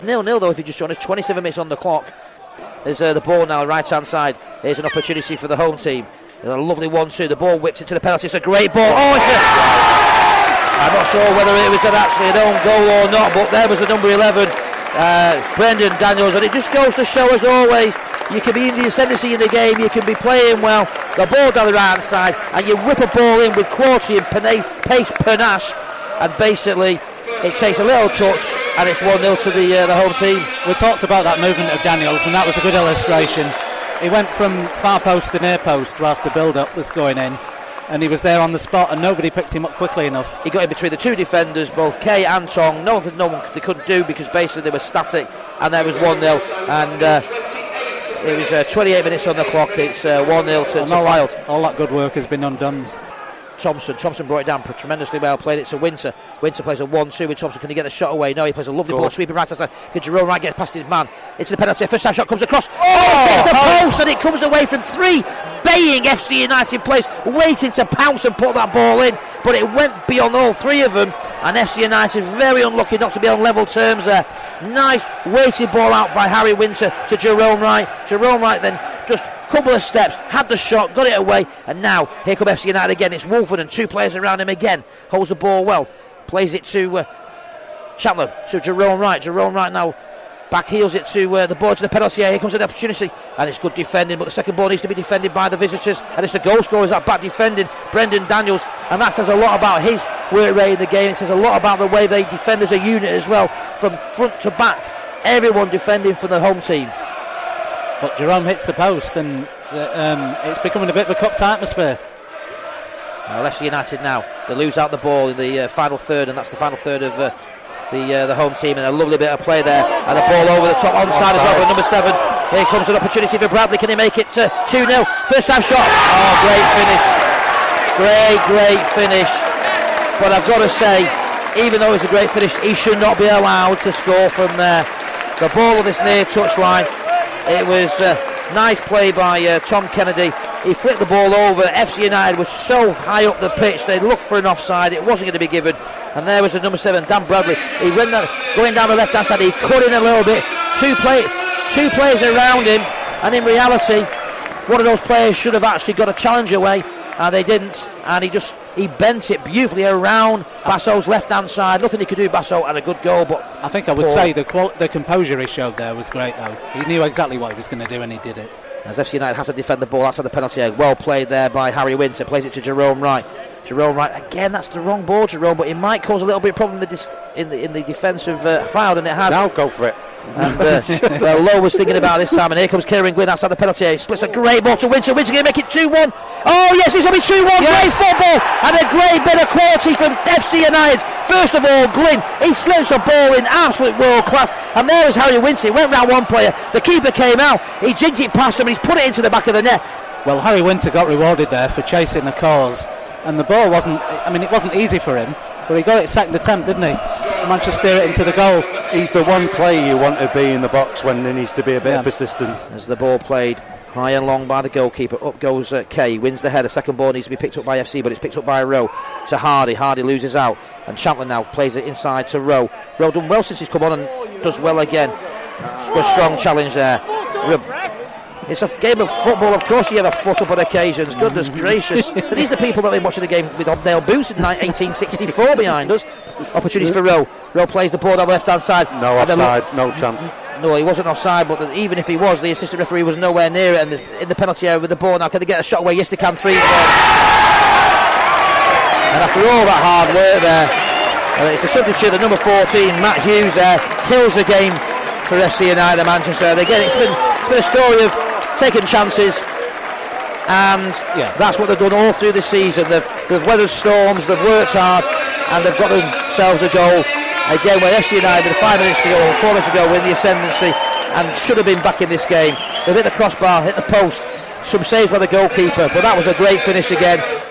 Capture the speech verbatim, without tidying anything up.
nil nil though, if you just joined us, twenty-seven minutes on the clock. There's uh, the ball now, right hand side. Here's an opportunity for the home team. There's a lovely one two. The ball whips into the penalty. It's a great ball. Oh, it's a... I'm not sure whether it was an actually an own goal or not, but there was the number eleven, uh, Brendan Daniels, and it just goes to show, as always, you can be in the ascendancy in the game, you can be playing well, the ball down the right hand side, and you whip a ball in with quality and pace, pace panache, and basically it takes a little touch, and it's one nil to the uh, the home team. We talked about that movement of Daniels, and that was a good illustration. He went from far post to near post whilst the build-up was going in, and he was there on the spot, and nobody picked him up quickly enough. He got in between the two defenders, both Kay and Tong. No one, no one they couldn't do, because basically they were static, and there was one nil, and uh, it was uh, twenty-eight minutes on the clock. It's uh, one nil to, to Fylde. That, all that good work has been undone. Thompson, Thompson brought it down tremendously well, played it to Winter. Winter plays a one two with Thompson. Can he get the shot away? No, he plays a lovely Go ball, on. sweeping right outside. Can Jerome Wright get past his man into the penalty? First time shot comes across. Oh, oh the post, and it comes away from three baying F C United players, waiting to pounce and put that ball in. But it went beyond all three of them, and F C United very unlucky not to be on level terms there. Nice weighted ball out by Harry Winter to Jerome Wright. Jerome Wright then just couple of steps, had the shot, got it away, and now here come F C United again. It's Wolford and two players around him again. Holds the ball well, plays it to uh, Chapman, to Jerome Wright. Jerome Wright now back heels it to uh, the ball to the penalty area. Here comes an opportunity, and it's good defending, but the second ball needs to be defended by the visitors, and it's the goal scorer that back defending, Brendan Daniels, and that says a lot about his work rate in the game. It says a lot about the way they defend as a unit as well, from front to back, everyone defending for the home team. But Jerome hits the post, and um, it's becoming a bit of a cupped atmosphere. Well, F C United now, they lose out the ball in the uh, final third, and that's the final third of uh, the uh, the home team, and a lovely bit of play there, and the ball over the top onside as well for number seven. Here comes an opportunity for Bradley. Can he make it to two nil? First time shot. Oh, great finish. Great, great finish. But I've got to say, even though it's a great finish, he should not be allowed to score from there. The ball on this near touchline. It was uh, nice play by uh, Tom Kennedy. He flicked the ball over. F C United was so high up the pitch, they looked for an offside. It wasn't going to be given. And there was the number seven, Dan Bradley. He went that, going down the left-hand side. He cut in a little bit. Two, play, two players around him. And in reality, one of those players should have actually got a challenge away. And they didn't. And he just he bent it beautifully around Basso's left-hand side. Nothing he could do, Basso, and a good goal. But I think I would poor. say the qual- the composure he showed there was great, though. He knew exactly what he was going to do, and he did it. As F C United have to defend the ball outside the penalty area. Well played there by Harry Winter. Plays it to Jerome Wright. Jerome Wright, again, that's the wrong ball, Jerome, but it might cause a little bit of problem in the, dis- in the, in the defence of uh, Fylde, and it has. Now go for it. And uh, well, Lowe was thinking about this time, and here comes Kieran Gwynn outside the penalty area. He splits a great ball to Winter. Winter going to make it two one. Oh yes, it's going to be two one. Yes. Great football and a great bit of quality from F C United. First of all, Glynn, he slips a ball in absolute world class, and there is Harry Winter. He went round one player, the keeper came out, he jigged it past him, and he's put it into the back of the net. Well, Harry Winter got rewarded there for chasing the cause, and the ball wasn't, I mean, it wasn't easy for him, but he got it second attempt, didn't he? Managed to steer it into the goal. He's the one player you want to be in the box when there needs to be a bit yeah. of persistence. As the ball played high and long by the goalkeeper, up goes uh, Kay, wins the header. Second ball needs to be picked up by F C, but it's picked up by Rowe to Hardy. Hardy loses out, and Chandler now plays it inside to Rowe. Rowe done well since he's come on, and does well again. Good strong challenge there. It's a game of football, of course you have a foot up on occasions, goodness gracious. But these are the people that have been watching the game with hobnail boots in eighteen sixty-four behind us. Opportunity for Rowe. Rowe plays the ball on the left hand side. No offside, no chance. No, he wasn't offside, but the, even if he was, the assistant referee was nowhere near it, and the, in the penalty area with the ball now. Can they get a shot away? Yes, they can. Three. And after all that hard work there, uh, it's the substitute, the number fourteen, Matt Hughes there, kills the game for F C United Manchester. And again, it's been, it's been a story of taking chances, and yeah. that's what they've done all through the season. They've, they've weathered storms, they've worked hard, and they've got themselves a goal. Again, where F C United, with five minutes to go, four minutes to go, win the ascendancy, and should have been back in this game. They've hit the crossbar, hit the post, some saves by the goalkeeper, but that was a great finish again.